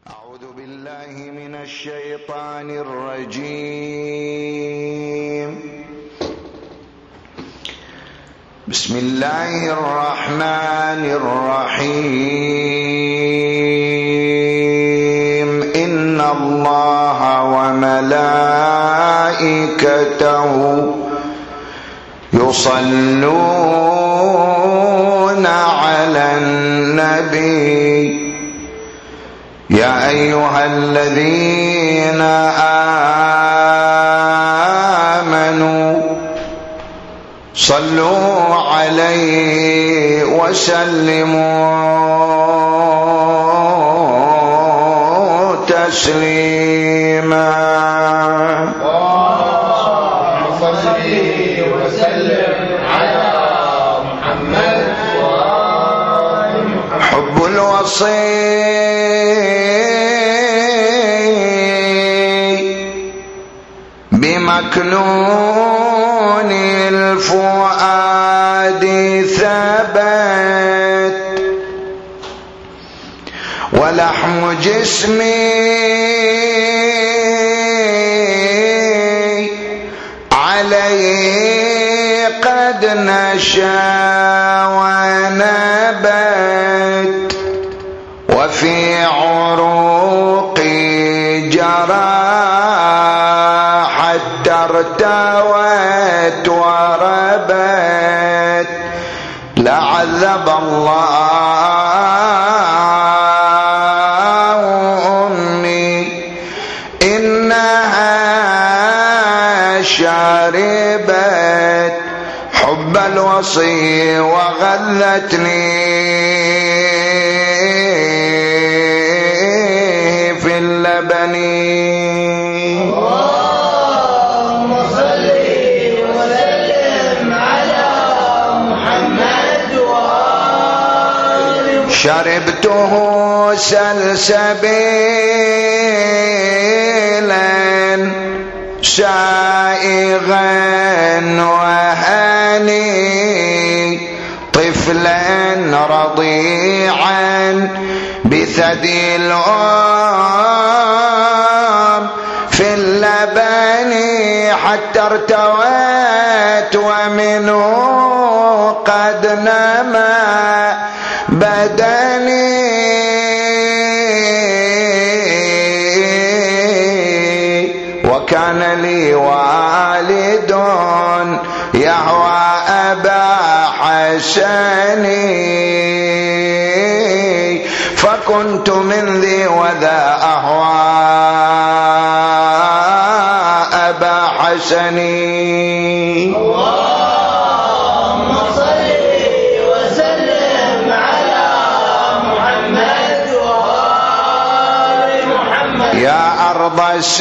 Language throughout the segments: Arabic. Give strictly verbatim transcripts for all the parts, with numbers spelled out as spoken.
أعوذ بالله من الشيطان الرجيم. بسم الله الرحمن الرحيم. إن الله وملائكته يصلون على النبي يا أيها الذين آمنوا صلوا عليه وسلموا تسليما. اللهم صل وسلم على محمد وآل محمد. حب الوصي بمكنون الفؤاد ثبت ولحم جسمي عليه قد نشا ونبت وفي عروقي جرى حتى ارتوت وربت. لعذب الله أمي إنها شربت حب الوصي وغلتني في اللبن. اللهم صل وسلم على محمد وآل محمد. شربته سلسبيلا سائغا وهاني طفلا رضيعا بثدي الأم في اللبن حتى ارتوت ومنه قد نما بدني. وكان لي والد يهوى أبا حسني فكنت من ذي وذا أهوى أبا حسني. اللهم صل وسلم على محمد وآل محمد. يا أرض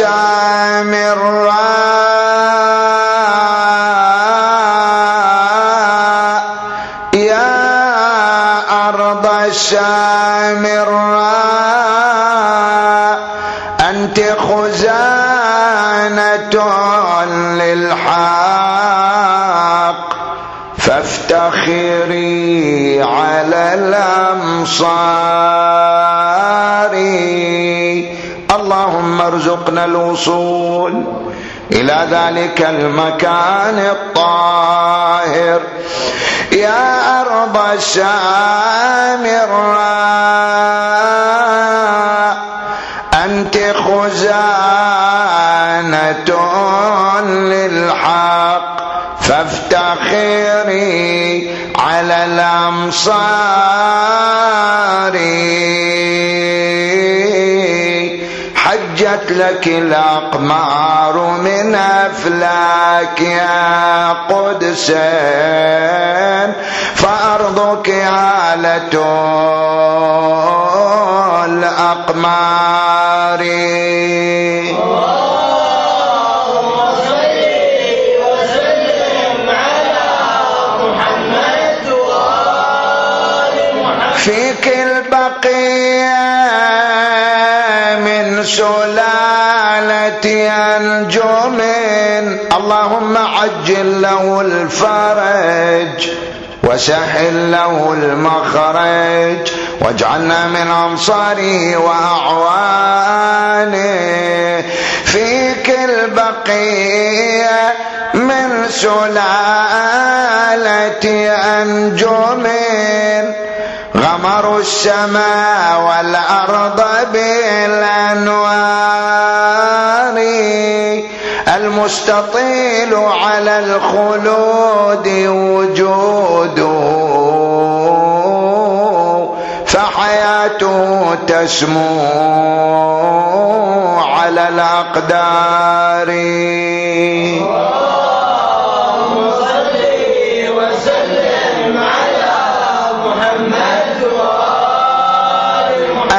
السامراء يا أرض السامراء أنت خزانة للحق فافتخري على الأمصار. اللهم ارزقنا الوصول إلى ذلك المكان الطاهر. يا أرض السامراء أنت خزانة للحق فافتخري على الأمصار. حجت لك الأقمار من أفلاك يا قدس فأرضك هالة الأقمار. اللهم صل وسلم على محمد وآل محمد. فيك البقية من سلالة أنجم اللهم عجل له الفرج وسهل له المخرج واجعلنا من أنصاره وأعوانه. فيك البقية من سلالة أنجم غمر السماء والأرض بالأنوار. المستطيل على الخلود وجوده فحياته تسمو على الأقدار. اللهم صل وسلم على محمد وآل محمد.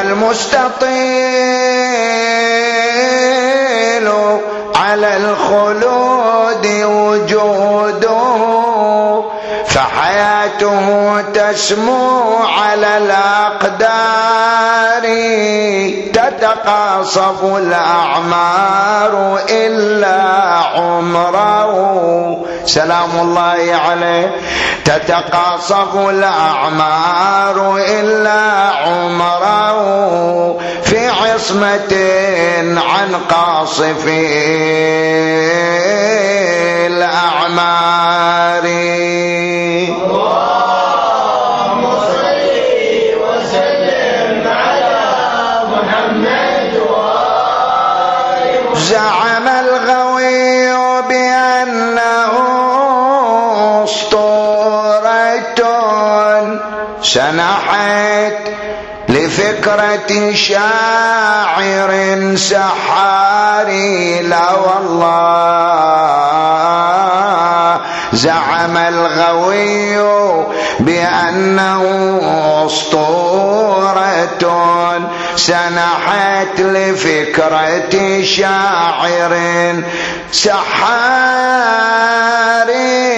المستطيل على الخلود وجوده فحياته تسمو على الأقدار. تتقاصف الأعمار إلا عمره سلام الله عليه. تتقاصف الأعمار إلا عمره في عصمة عن قاصف الأعمار. اللهم صل وسلم على محمد وآل محمد. زعم الغوي بأنه أسطورة سنحت لفكرة شاعر سحاري. لا والله زعم الغوي بأنه أسطورة سنحت لفكرة شاعر سحاري.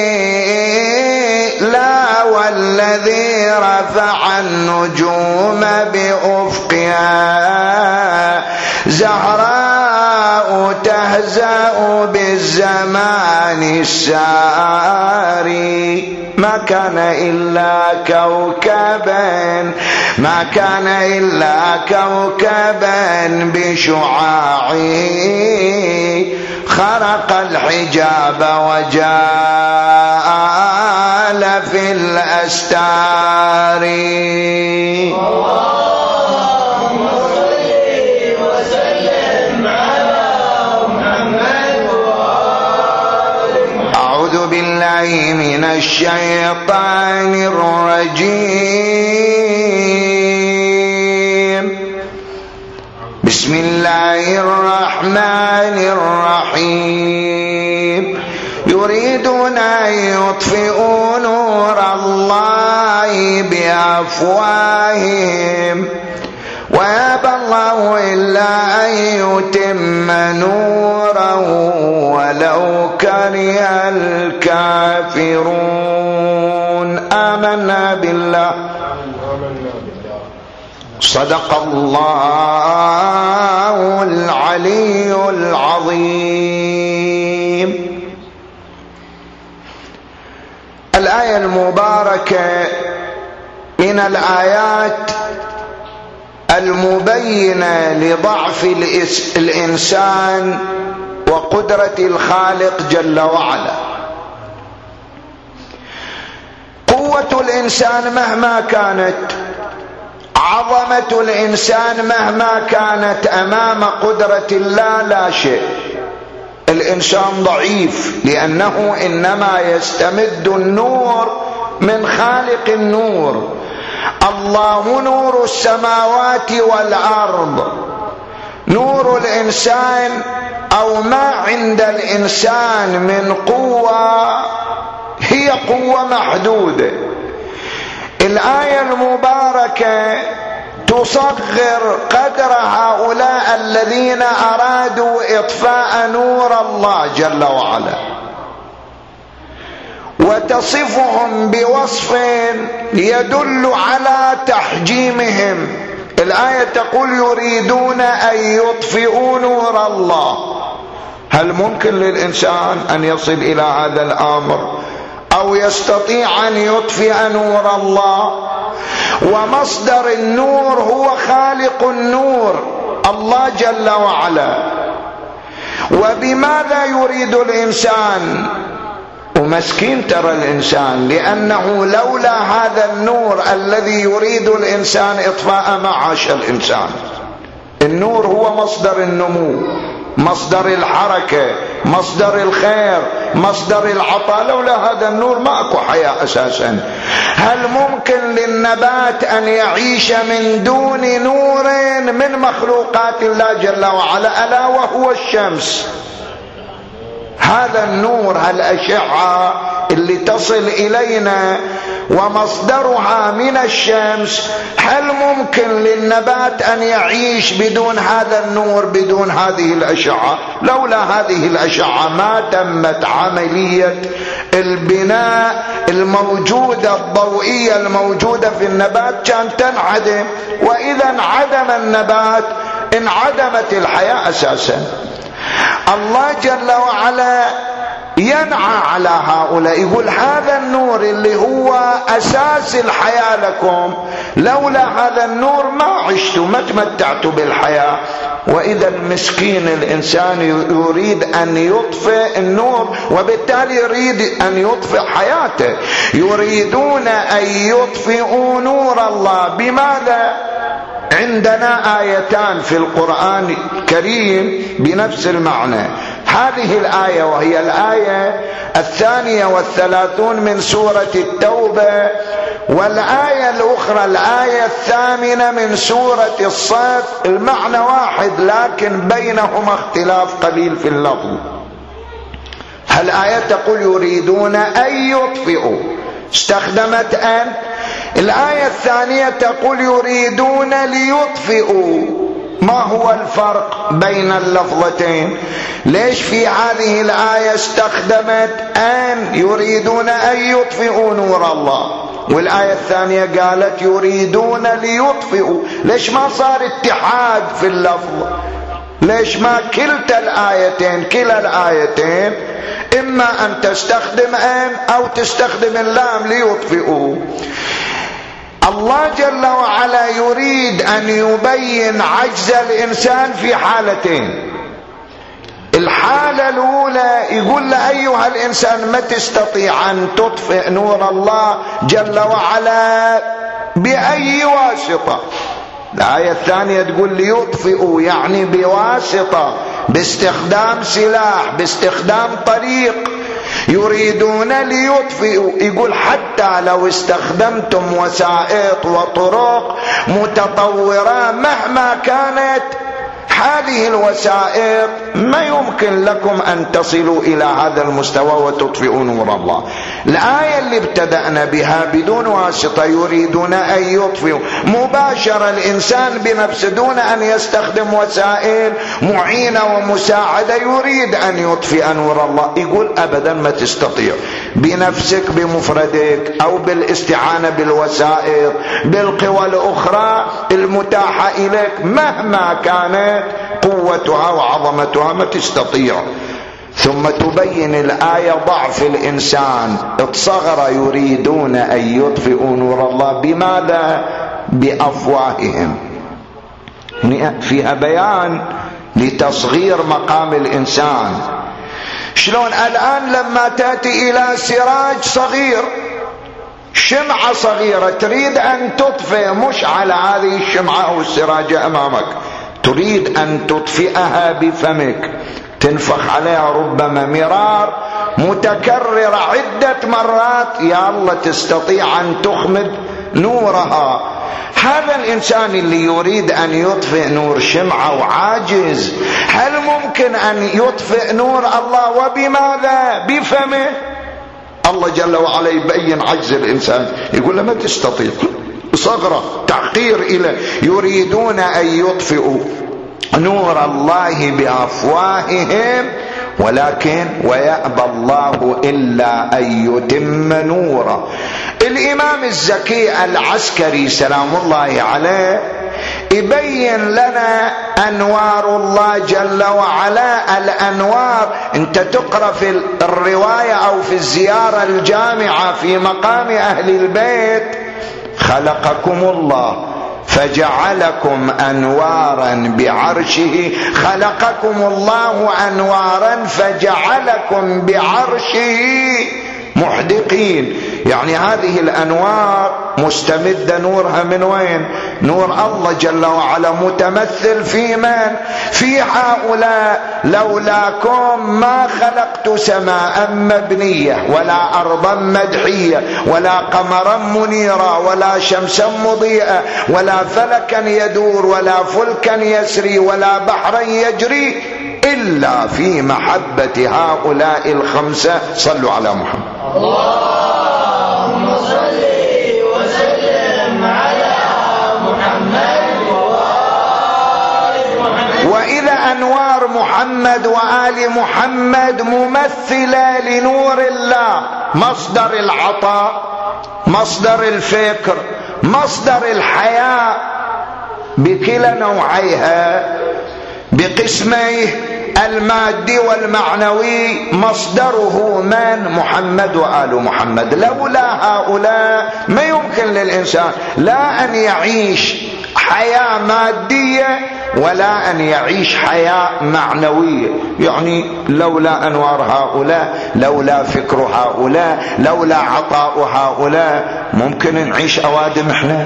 لا والذي رفع النجوم بأفقها زهراء تهزأ بالزمان الساري. ما كان إلا كوكبا ما كان إلا كوكبا بشعاعه خرق الحجاب وجال في الأستار. اللهم صل وسلم على محمد وآل محمد. أعوذ بالله من الشيطان الرجيم. بسم الله الرحمن الرحيم. يريدون أن يطفئوا نور الله بأفواههم ويأبى الله إلا أن يتم نوره ولو كره الكافرون. آمنا بالله صدق الله العلي العظيم. الآية المباركة من الآيات المبينة لضعف الإنسان وقدرة الخالق جل وعلا. قوة الإنسان مهما كانت، عظمة الإنسان مهما كانت أمام قدرة الله لا شيء. الإنسان ضعيف لأنه إنما يستمد النور من خالق النور. الله نور السماوات والأرض. نور الإنسان أو ما عند الإنسان من قوة هي قوة محدودة. الآية المباركة تصغر قدر هؤلاء الذين أرادوا إطفاء نور الله جل وعلا وتصفهم بوصف يدل على تحجيمهم. الآية تقول يريدون أن يطفئوا نور الله. هل ممكن للإنسان أن يصل إلى هذا الأمر؟ أو يستطيع أن يطفئ نور الله. ومصدر النور هو خالق النور الله جل وعلا. وبماذا يريد الإنسان؟ ومسكين ترى الإنسان، لأنه لولا هذا النور الذي يريد الإنسان إطفاء ما عاش الإنسان. النور هو مصدر النمو، مصدر الحركة، مصدر الخير، مصدر العطاء. لولا هذا النور ما اكو حياة اساسا. هل ممكن للنبات ان يعيش من دون نور من مخلوقات الله جل وعلا، الا وهو الشمس؟ هذا النور، هالأشعة اللي تصل إلينا ومصدرها من الشمس، هل ممكن للنبات أن يعيش بدون هذا النور، بدون هذه الأشعة؟ لولا هذه الأشعة ما تمت عملية البناء الموجودة الضوئية الموجودة في النبات، كان تنعدم. وإذا انعدم النبات انعدمت الحياة أساسا. الله جل وعلا ينعى على هؤلاء، يقول هذا النور اللي هو أساس الحياة لكم، لولا هذا النور ما عشتوا، ما تمتعتوا بالحياة. وإذا المسكين الإنسان يريد أن يطفئ النور، وبالتالي يريد أن يطفئ حياته. يريدون أن يطفئوا نور الله. بماذا؟ عندنا آيتان في القرآن الكريم بنفس المعنى. هذه الآية وهي الآية الثانية والثلاثون من سورة التوبة، والآية الأخرى الآية الثامنة من سورة الصف. المعنى واحد لكن بينهما اختلاف قليل في اللفظ. الآية تقول يريدون أن يطفئوا، استخدمت أن. الآية الثانية تقول يريدون ليطفئوا. ما هو الفرق بين اللفظتين؟ ليش في هذه الآية استخدمت أن يريدون أن يطفئوا نور الله، والآية الثانية قالت يريدون ليطفئوا؟ ليش ما صار اتحاد في اللفظ؟ ليش ما كلتا الآيتين كلا الآيتين إما أن تستخدم أن أو تستخدم اللام ليطفئوا؟ الله جل وعلا يريد أن يبين عجز الإنسان في حالتين. الحالة الأولى يقول له أيها الإنسان ما تستطيع أن تطفئ نور الله جل وعلا بأي واسطة. الآية الثانية تقول ليطفئوا، يعني بواسطة، باستخدام سلاح، باستخدام طريق. يريدون ليطفئوا، يقول حتى لو استخدمتم وسائط وطرق متطورة مهما كانت هذه الوسائط ما يمكن لكم أن تصلوا إلى هذا المستوى وتطفئوا نور الله. الآية اللي ابتدأنا بها بدون واسطة يريدون أن يطفئوا، مباشرة الإنسان بنفسه دون أن يستخدم وسائل معينة ومساعدة يريد أن يطفئ نور الله. يقول أبدا ما تستطيع بنفسك بمفردك أو بالاستعانة بالوسائط بالقوى الأخرى المتاحة إليك مهما كانت قوتها وعظمتها ما تستطيع. ثم تبين الآية ضعف الإنسان، اتصغر يريدون أن يطفئوا نور الله. بماذا؟ بأفواههم. فيها بيان لتصغير مقام الإنسان. شلون الآن لما تأتي إلى سراج صغير، شمعة صغيرة، تريد أن تطفئ مش على هذه الشمعة أو السراج أمامك، تريد أن تطفئها بفمك، تنفخ عليها ربما مرار متكررة عدة مرات، يا الله تستطيع أن تخمد نورها. هذا الإنسان اللي يريد أن يطفئ نور شمعة وعاجز، هل ممكن أن يطفئ نور الله؟ وبماذا؟ بفمه. الله جل وعلا يبين عجز الإنسان، يقول له ما تستطيع، صغرة، تحقير إلى. يريدون أن يطفئوا نور الله بأفواههم ولكن ويأبى الله إلا أن يتم نوره. الإمام الزكي العسكري سلام الله عليه يبين لنا أنوار الله جل وعلا. الأنوار انت تقرأ في الرواية أو في الزيارة الجامعة في مقام أهل البيت: خلقكم الله فجعلكم أنوارا بعرشه، خلقكم الله أنوارا فجعلكم بعرشه محدقين. يعني هذه الأنوار مستمدة نورها من وين؟ نور الله جل وعلا متمثل في من؟ في هؤلاء. لولاكم ما خلقت سماء مبنية ولا أرضا مدحية ولا قمرا منيرا ولا شمسا مضيئة ولا فلكا يدور ولا فلكا يسري ولا بحرا يجري إلا في محبة هؤلاء الخمسة. صلوا على محمد. اللهم صل وسلم على محمد وآل محمد. وإذا أنوار محمد وآل محمد ممثلة لنور الله، مصدر العطاء، مصدر الفكر، مصدر الحياة بكلا نوعيها، بقسميه المادي والمعنوي. مصدره من؟ محمد وآل محمد. لولا هؤلاء ما يمكن للإنسان لا أن يعيش حياة مادية ولا أن يعيش حياة معنوية. يعني لولا أنوار هؤلاء، لولا فكر هؤلاء، لولا عطاء هؤلاء ممكن نعيش أوادم إحنا؟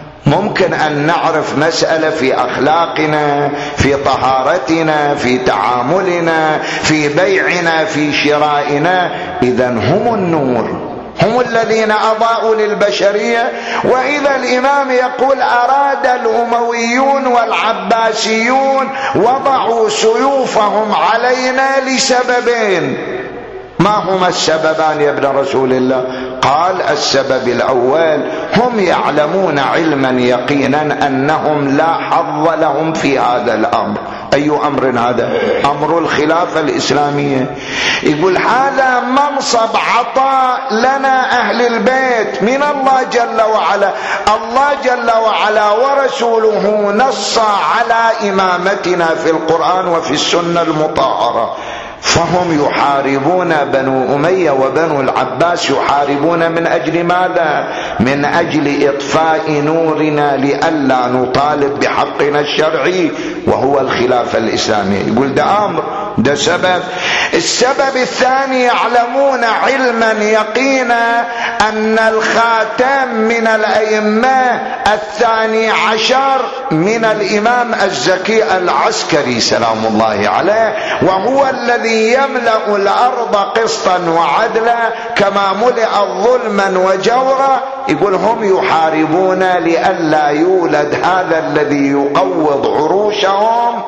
ممكن أن نعرف مسألة في أخلاقنا، في طهارتنا، في تعاملنا، في بيعنا، في شرائنا؟ إذن هم النور، هم الذين أضاءوا للبشرية. وإذا الإمام يقول: أراد الأمويون والعباسيون وضعوا سيوفهم علينا لسببين. ما هما السببان يا ابن رسول الله؟ قال: السبب الأول: هم يعلمون علما يقينا أنهم لا حظ لهم في هذا الأمر. أي أمر هذا؟ أمر الخلافة الإسلامية. يقول هذا منصب عطاء لنا أهل البيت من الله جل وعلا. الله جل وعلا ورسوله نص على إمامتنا في القرآن وفي السنة المطهرة. فهم يحاربون بنو أمية وبنو العباس، يحاربون من أجل ماذا؟ من أجل إطفاء نورنا لئلا نطالب بحقنا الشرعي وهو الخلافة الإسلامية. يقول ده أمر، ده سبب. السبب الثاني: يعلمون علما يقينا أن الخاتم من الأئمة الثاني عشر من الإمام الزكي العسكري سلام الله عليه، وهو الذي يملأ الأرض قسطا وعدلا كما ملئت ظلما وجورا. يقول هم يحاربون لئلا يولد هذا الذي يقوض عروشهم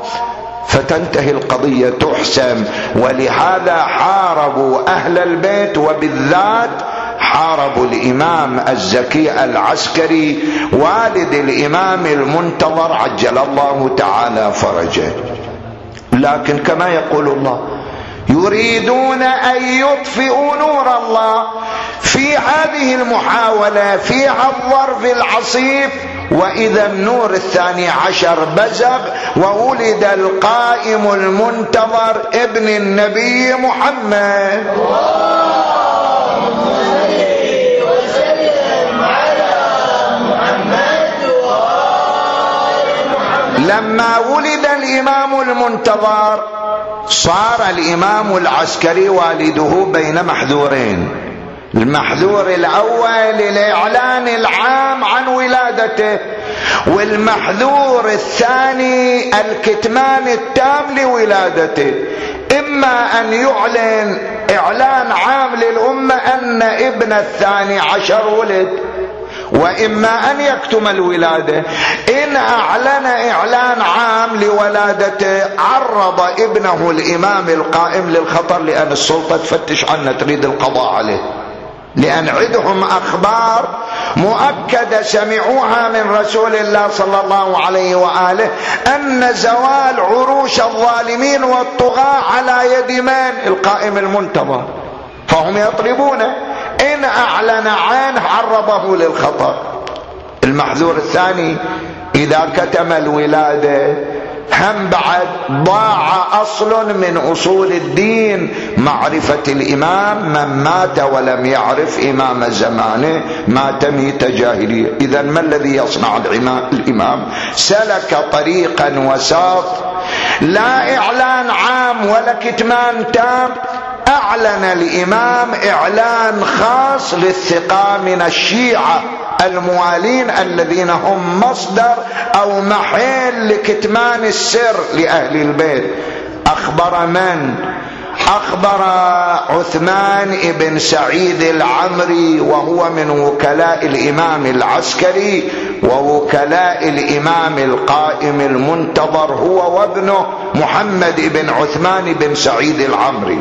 فتنتهي القضية تحسم. ولهذا حاربوا أهل البيت، وبالذات حاربوا الإمام الزكي العسكري والد الإمام المنتظر عجل الله تعالى فرجه. لكن كما يقول الله: يريدون أن يطفئوا نور الله. في هذه المحاولة فيها الظرف العصيب، وإذا النور الثاني عشر بزغ وولد القائم المنتظر ابن النبي محمد. اللهم صل وسلم على محمد وآل محمد. لما ولد الإمام المنتظر صار الإمام العسكري والده بين محذورين. المحذور الأول الإعلان العام عن ولادته، والمحذور الثاني الكتمان التام لولادته. إما أن يعلن إعلان عام للأمة أن ابن الثاني عشر ولد، وإما أن يكتم الولادة. إن أعلن إعلان عام لولادته عرض ابنه الإمام القائم للخطر، لأن السلطة تفتش عنه تريد القضاء عليه، لأن عندهم أخبار مؤكدة سمعوها من رسول الله صلى الله عليه وآله أن زوال عروش الظالمين والطغاة على يد من؟ القائم المنتظر. فهم يطلبونه. إن أعلن عنه عرضه للخطر. المحذور الثاني إذا كتم الولادة هم بعد ضاع أصل من أصول الدين، معرفة الإمام. من مات ولم يعرف إمام زمانه مات ميت جاهلية. إذن ما الذي يصنع الإمام؟ سلك طريقا وساط، لا إعلان عام ولا كتمان تام. أعلن الإمام إعلان خاص للثقة من الشيعة الموالين الذين هم مصدر أو محل لكتمان السر لأهل البيت. أخبر من؟ أخبر عثمان بن سعيد العمري، وهو من وكلاء الإمام العسكري ووكلاء الإمام القائم المنتظر، هو وابنه محمد بن عثمان بن سعيد العمري.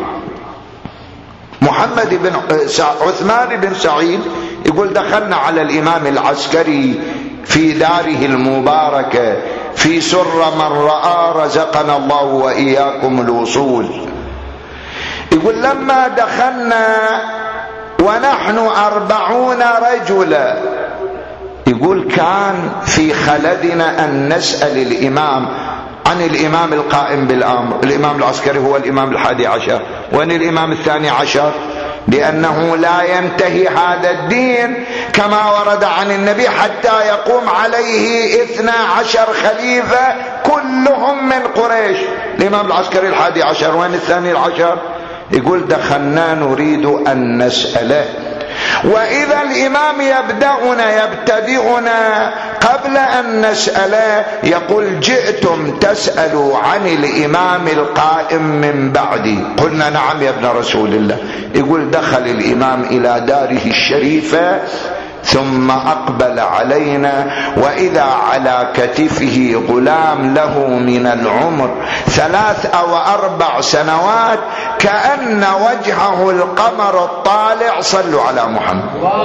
محمد بن عثمان بن سعيد يقول دخلنا على الإمام العسكري في داره المباركة في سر من رأى رزقنا الله وإياكم الوصول. يقول لما دخلنا ونحن أربعون رجلا، يقول كان في خلدنا أن نسأل الإمام عن الإمام القائم بالأمر. الإمام العسكري هو الإمام الحادي عشر، وأن الإمام الثاني عشر، لأنه لا ينتهي هذا الدين كما ورد عن النبي حتى يقوم عليه اثنا عشر خليفة كلهم من قريش. الإمام العسكري الحادي عشر، وأن الثاني العشر. يقول دخلنا نريد أن نسأله، وإذا الإمام يبدأنا يبتدئنا قبل أن نسأله يقول جئتم تسألوا عن الإمام القائم من بعدي. قلنا نعم يا ابن رسول الله. يقول دخل الإمام إلى داره الشريفة ثم أقبل علينا، وإذا على كتفه غلام له من العمر ثلاث أو أربع سنوات كأن وجهه القمر الطالع. صلوا على محمد.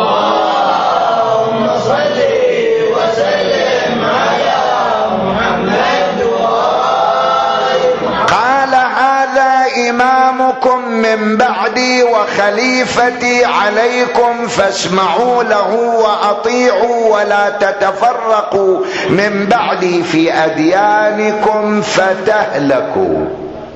اللهم صل وسلم على محمد وآل محمد. قال هذا إمامكم من بعدي وخليفتي عليكم، فاسمعوا له وأطيعوا ولا تتفرقوا من بعدي في أديانكم فتهلكوا.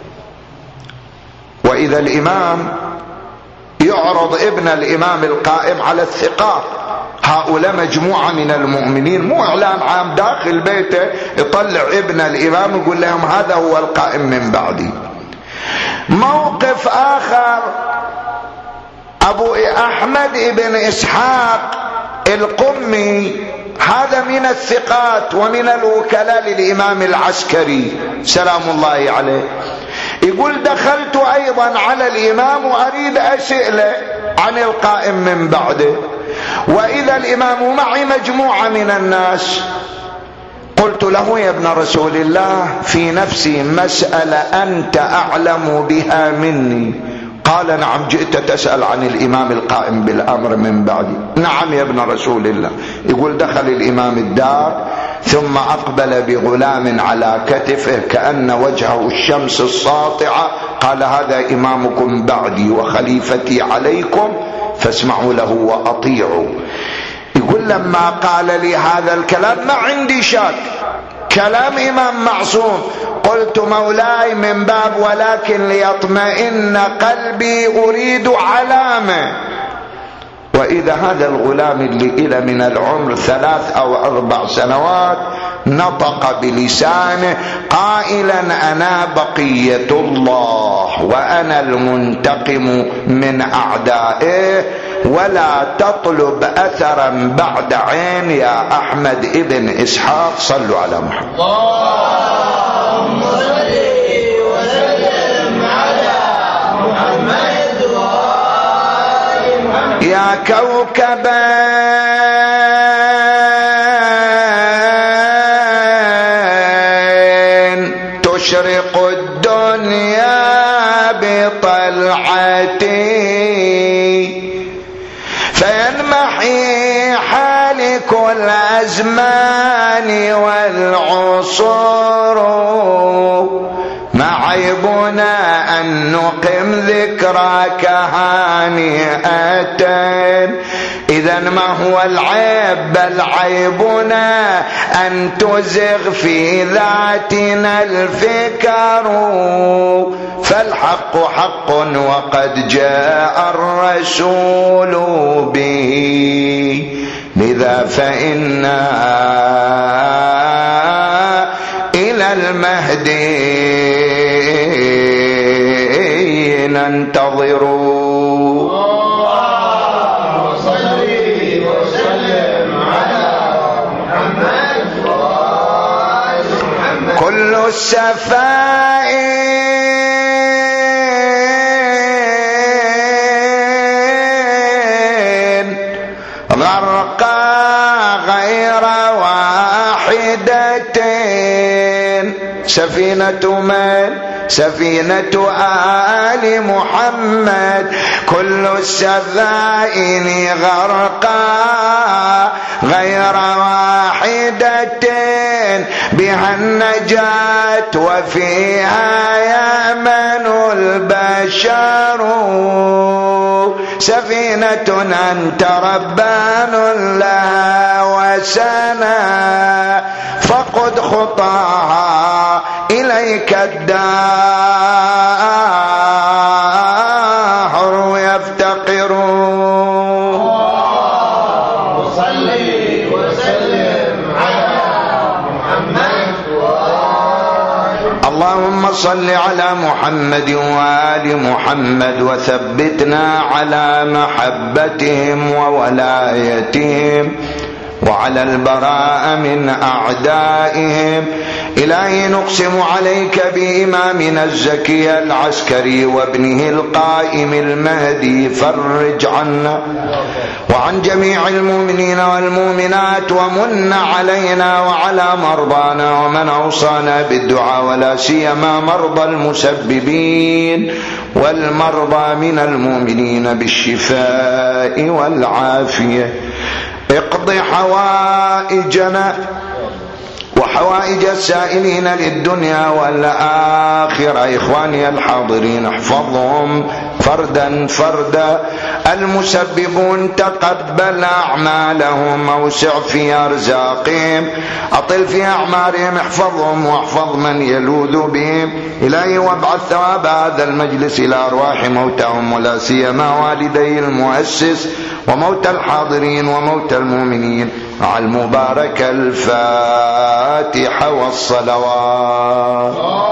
وإذا الإمام يعرض ابن الإمام القائم على الثقات، هؤلاء مجموعة من المؤمنين، مو إعلان عام داخل بيته يطلع ابن الإمام يقول لهم هذا هو القائم من بعدي. موقف آخر، أبو أحمد بن إسحاق القمي، هذا من الثقات ومن الوكلاء للإمام العسكري سلام الله عليه. يقول دخلت أيضا على الإمام وأريد أسئله عن القائم من بعده، وإذا الإمام معي مجموعة من الناس. قلت له يا ابن رسول الله في نفسي مسألة أنت أعلم بها مني. قال نعم جئت تسأل عن الإمام القائم بالأمر من بعدي. نعم يا ابن رسول الله. يقول دخل الإمام الدار ثم أقبل بغلام على كتفه كأن وجهه الشمس الساطعة. قال هذا إمامكم بعدي وخليفتي عليكم فاسمعوا له وأطيعوا. يقول لما قال لي هذا الكلام ما عندي شك، كلام إمام معصوم. قلت مولاي من باب ولكن ليطمئن قلبي أريد علامة. وإذا هذا الغلام اللي إلى من العمر ثلاث أو أربع سنوات نطق بلسانه قائلا أنا بقية الله وأنا المنتقم من أعدائه، ولا تطلب أثرا بعد عين يا أحمد ابن إسحاق. صلوا على محمد. اللهم صل وسلم على محمد وآل محمد. يا كوكبا تشرق الدنيا بطلعتي فينمحي حالك الأزمان والعصور، ما عيبنا أن نقم ذكراك هانئة إذا ما هو العيب؟ بل عيبنا أن تزغ في ذاتنا الفكر، فالحق حق وقد جاء الرسول به، لذا فإنا إلى المهدي ننتظر. كل السفائن غرقا غير واحدة. سفينة من؟ سفينة آل محمد. كل السفائن غرقا غير واحدة، بها النجاة وفيها يأمن البشر. سفينة أنت ربان لها وسنا، فقد خطاها إليك الدهر يفتقر. وصلي وسلم على محمد. اللهم صل على محمد وآل محمد، وثبتنا على محبتهم وولايتهم وعلى البراء من أعدائهم. إلهي نقسم عليك بإمامنا الزكي العسكري وابنه القائم المهدي، فرج عنا وعن جميع المؤمنين والمؤمنات، ومن علينا وعلى مرضانا ومن أوصانا بالدعاء، ولا سيما مرضى المسببين والمرضى من المؤمنين بالشفاء والعافية. اقض حوائجنا وحوائج السائلين للدنيا والآخرة. إخواني الحاضرين احفظهم فردا فردا. المسببون تقبل أعمالهم، أوسع في أرزاقهم، أطل في أعمارهم، احفظهم واحفظ من يلوذ بهم. إلهي وابعث ثواب هذا المجلس إلى أرواح موتاهم، ولا سيما والدي المؤسس وموتى الحاضرين وموتى المؤمنين مع المباركة. الفاتحة والصلوات.